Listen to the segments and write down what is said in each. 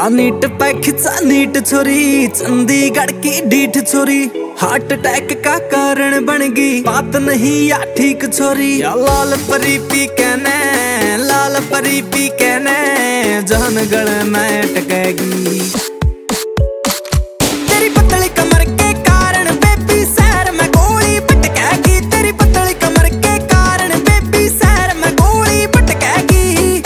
NEET pack NEET छोरी, चंडीगढ़ की डीठ छोरी, हार्ट अटैक का कारण बन गई, बात नहीं या ठीक छोरी। या लाल परी पी कहने, लाल परी पी कहने, जान गल में टकेगी। तेरी पतली कमर के कारण बेबी शहर में गोली पटकेगी, तेरी पतली कमर के कारण बेबी शहर में गोली पटकेगी।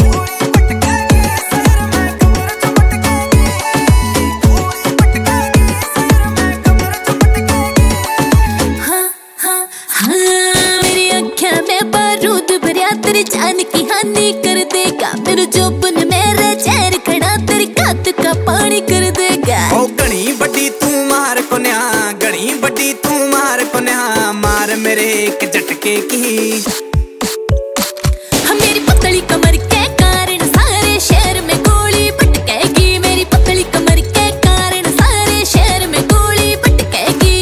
तेरी जान की हानि कर देगा, मेरे जोबन मेरे चेहरे खड़ा तेरी कात का पानी कर देगा। ओ गणी बड़ी तू मार को न्या, गणी बड़ी तू मार को न्या, मार मेरे एक झटके की। मेरी पतली कमर के कारण सारे शहर में गोली पटकेगी, मेरी पतली कमर के कारण सारे शहर में गोली पटकेगी।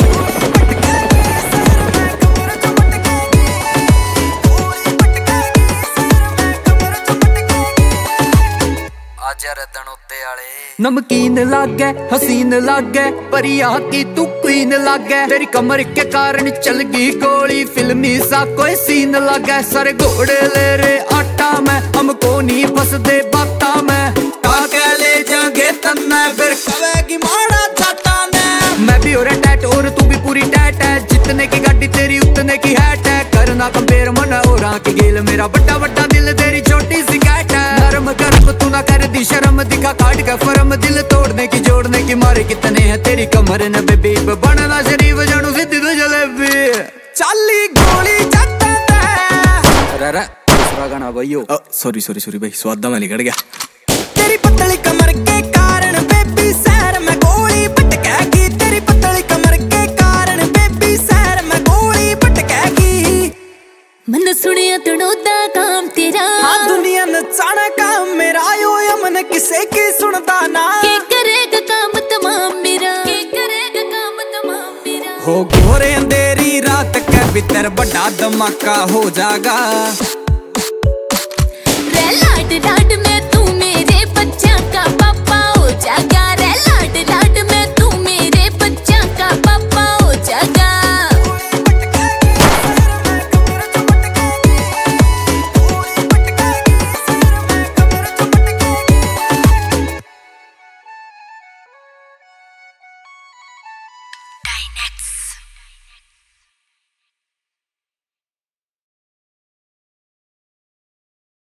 नमकीन लागे हसीन लागे, परिया की तू क्वीन लागे, तेरी कमर के कारण चल गई गोली, फिल्मी सा कोई सीन लागे। सर घोड़े ले रे आटा में, हमको नहीं फंसदे बाता में, काके ले जागे तन्ने फिर कवेगी मारा जाता ने। मैं भी हो रहा टैट और तू भी पूरी टैट है, जितने की गाड़ी तेरी उतने की हैट है, करना कंपेयर मन और की गेल, मेरा बड़ा बड़ा दिल तेरी छोटी सी कैट है। नरम गर्म तू ना कर दी शर्म, दिखा काट का फरम, दिल तोड़ने की जोड़ने की मारे कितने हैं तेरी कमर न बेबी, बनना शरीफ जानू सीधी तो जलेबी, चाली गोली चट्टा। अरे दूसरा गाना भाईयो, सॉरी सॉरी सॉरी भाई, स्वादा में निकल गया। तेरी पतली कमर के कारण बेबी शहर में गोली पटकेगी, तेरी पतली कमर के कारण बेबी शहर में गोली पटकेगी। मन सुनिया तड़ोदा काम तेरा, हाँ दुनिया नचाना काम मेरा, यो मन किसे की सुनता ना। के करेगा काम तमाम मेरा, के करेगा काम तमाम मेरा। हो घोरे अंधेरी रात के भीतर बड़ा धमाका हो जाएगा। रे लाड लाड में तू मेरे बच्चा